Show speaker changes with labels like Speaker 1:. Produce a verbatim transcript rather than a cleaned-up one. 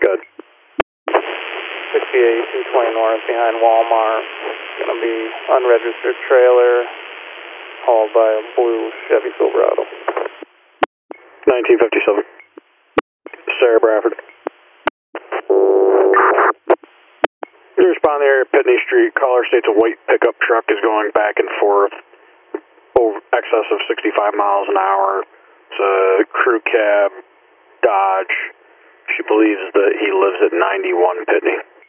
Speaker 1: Good.
Speaker 2: sixty-eight, two twenty north behind Walmart. Going to be unregistered trailer hauled by a blue Chevy Silverado.
Speaker 1: nineteen fifty-seven. Sarah Bradford. You respond there at Pitney Street. Caller states a white pickup truck is going back and forth over excess of sixty-five miles an hour. It's a crew cab, Dodge. She believes that he lives at ninety-one Pitney.